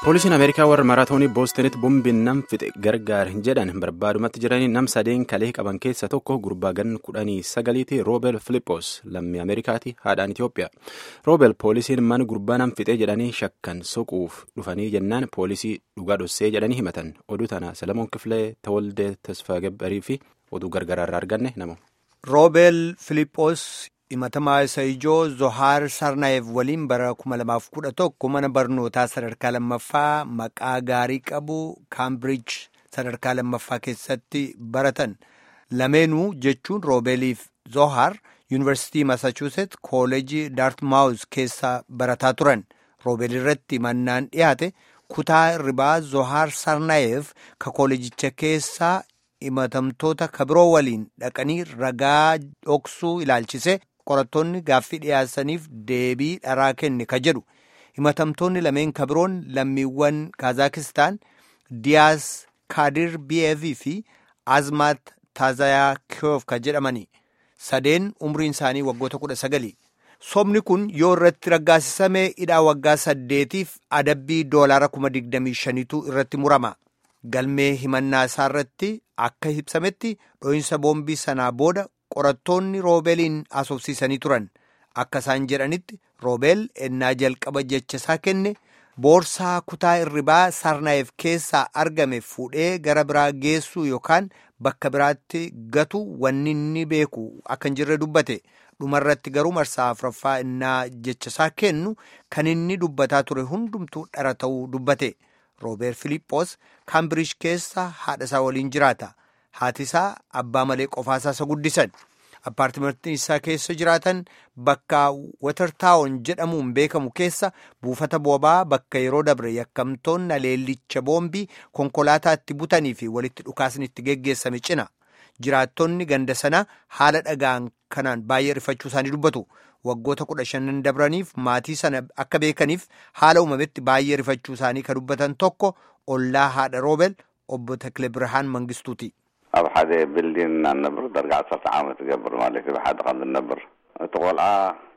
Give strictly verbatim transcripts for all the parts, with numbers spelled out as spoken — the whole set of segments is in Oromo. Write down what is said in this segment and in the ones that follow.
Poolisiin Ameerikaa warra maraatoonii Boostonitti bombiin nam fixe gargaar jedhan barbaadumatti jiranii nam sadeen kalee qaban keessa tokko gurbaa gan kudhanii sagaliiti Roobel Filippos lammii Ameerikaati haadhaan Itoophiyaa. Roobel poolisiin mana gurbaa nam fixe jedhanii shakkan soquuf dhufanii jennaan poolisii dhugaa dhossee jedhanii himatan. Oduu tana Salamoon Kifilee Tawaldee Tasfaa Gabbarii fi oduu gargaraarraa arganne nama. Roobel Filippos himatamaa isa ijoo Zohaar Sarnaayef waliin bara kuma lamaaf kudha tokko mana barnootaa sadarkaa lammaffaa maqaa gaarii qabu Kaambiriij sadarkaa lammaffaa keessatti baratan. Lameenuu jechuun Roobeliif Zohaar Yuunivarsiitii Masaachusetts Kooleejii Daartmaawus keessa barataa turan. Roobel irratti mannaan dhiyaate kutaa hirribaa Zohaar Sarnaayef ka kooleejicha keessaa himatamtoota kabiroo waliin dhaqanii ragaa dhoksuu ilaalchise. Qorattoonni gaaffii dhiyaasaniif deebii dharaa kenne ka jedhu himatamtoonni lameen kabiroon lammiiwwan Kaazakistaan Diyaas Kaadir Biyeevii fi Azmaat Taazayaakiyoof ka jedhamani sadeen umriin isaanii waggoota kudha sagali. Sobni kun yoo irratti raggaasisame hidhaa waggaa saddeetiif adabbii doolaara kuma digdamii shaniitu irratti murama. Galmee himannaa isaa irratti akka ibsametti dho'insa boombii sanaa booda. Qorattoonni Roobeliin asoofsiisanii turan akka isaan jedhanitti Roobel ennaa jalqaba jecha isaa kenne boorsaa kutaa hirribaa Sarnaayef keessaa argame fuudhee gara biraa geessuu yookaan bakka biraatti gatu wanni inni beeku akka hin jirre dubbate. Dhumarratti garuu marsaa afuraffaa ennaa jecha isaa kennu kan inni dubbataa ture hundumtuu dhara ta'uu dubbate. Roobel Filippos Kaambiriij keessa haadha isaa waliin jiraata. Haati isaa abbaa malee qofaasaa isa guddisan. Appaartimentii isaa keessa jiraatan bakka Watertaawun jedhamuun beekamu keessa buufata boobaa bakka yeroo dabre yakkamtoonni aleellicha boombii konkolaataatti butanii fi walitti dhukaasni itti geggeessame cina. Jiraattonni ganda sanaa haala dhagaan kanaan baay'ee rifachuu isaanii dubbatu. Waggoota kudha shanan dabraniif maatii sana akka beekaniif haala uumametti baay'ee rifachuu isaanii kan dubbatan tokko ollaa haadha Roobel obbo Takle Birhaan Mangistuuti. ኣብ ሓደ ቢልዲንግ እናነብር ዳርጋ ዓሰርተ ዓመት ገብር ማለት እዩ ሓደ ከም ዝነብር እቲ ቆልዓ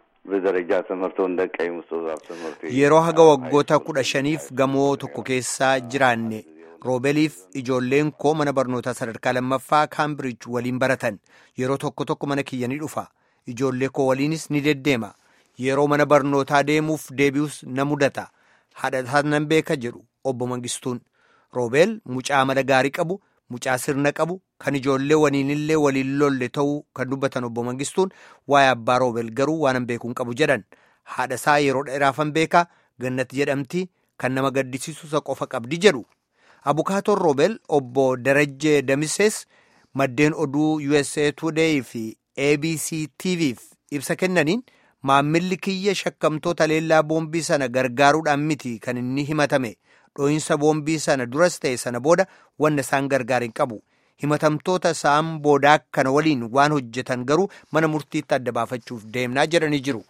ብደረጃ ትምህርቱ እንደቀይ ምስተዛብ ትምህርቲ yeroo haga waggoota kudha shaniif gamoo tokko keessa jiraanne Roobeliif ijoolleen koo mana barnootaa sadarkaa lammaffaa Kaambiriij waliin baratan yeroo tokko tokko mana kiyya ni dhufa ijoollee koo waliinis ni deddeema yeroo mana barnootaa deemuuf deebi'us na mudata haadha nan beeka jedhu obbo Mangistuun. Roobel mucaa amala gaarii qabu mucaa sirna qabu kan ijoollee waliinillee waliin lolle ta'uu kan dubbatan obbo Mangistuun waa'ee abbaa Roobel garuu waan beekuun qabu jedhan. Haadha isaa yeroo dheeraafan beeka Gannat jedhamti kan nama gaddisiisu isa qofa qabdi jedhu. Abukaatoon Roobel obbo Darajjee Damisees maddeen oduu U S A Today fi A B C T V'f ibsa kennaniin maammilli kiyya shakkamtoota leellaa boombii sana gargaaruudhaan miti kan inni himatame. Dho'insa boombii sana duras ta'e sana booda wanna isaan gargaarin qabu. Himatamtoota isaan boodaa kana waliin waan hojjetan garuu mana murtiitti adda baafachuuf deemnaa jedhanii jiru.